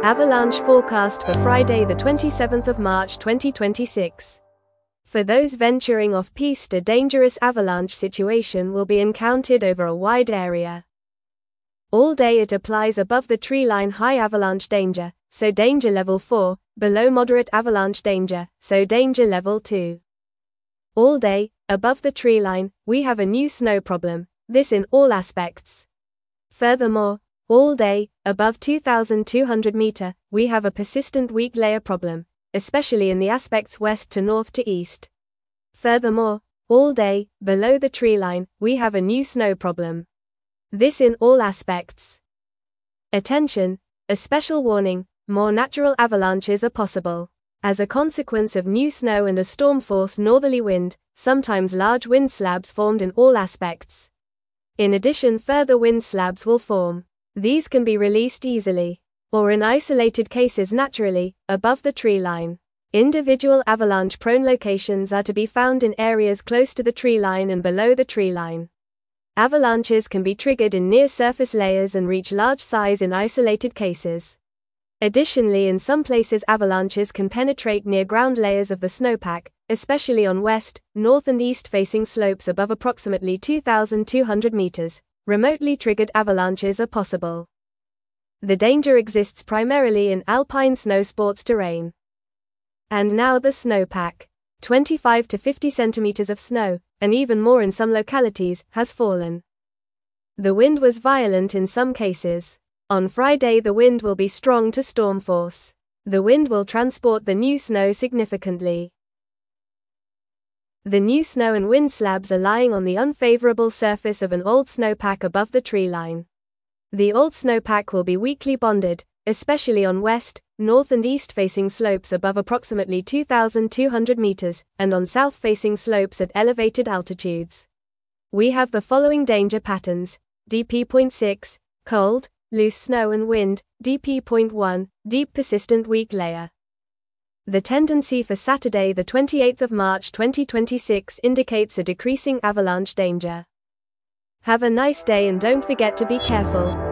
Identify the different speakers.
Speaker 1: Avalanche forecast for Friday the 27th of March 2026. For those venturing off-piste, a dangerous avalanche situation will be encountered over a wide area. All day it applies above the tree line, high avalanche danger, so danger level 4, below moderate avalanche danger, so danger level 2. All day, above the tree line, we have a new snow problem, this in all aspects. Furthermore, all day, above 2,200 meter, we have a persistent weak layer problem, especially in the aspects west to north to east. Furthermore, all day, below the tree line, we have a new snow problem. This in all aspects. Attention, a special warning, more natural avalanches are possible. As a consequence of new snow and a storm-force northerly wind, sometimes large wind slabs formed in all aspects. In addition, further wind slabs will form. These can be released easily, or in isolated cases naturally, above the tree line. Individual avalanche-prone locations are to be found in areas close to the tree line and below the tree line. Avalanches can be triggered in near-surface layers and reach large size in isolated cases. Additionally, in some places avalanches can penetrate near-ground layers of the snowpack, especially on west, north and east-facing slopes above approximately 2,200 meters. Remotely triggered avalanches are possible. The danger exists primarily in alpine snow sports terrain. And now the snowpack. 25 to 50 centimeters of snow, and even more in some localities, has fallen. The wind was violent in some cases. On Friday the wind will be strong to storm force. The wind will transport the new snow significantly. The new snow and wind slabs are lying on the unfavorable surface of an old snowpack above the tree line. The old snowpack will be weakly bonded, especially on west, north and east-facing slopes above approximately 2,200 meters, and on south-facing slopes at elevated altitudes. We have the following danger patterns: DP.6, cold, loose snow and wind; DP.1, deep persistent weak layer. The tendency for Saturday the 28th of March 2026 indicates a decreasing avalanche danger. Have a nice day and don't forget to be careful.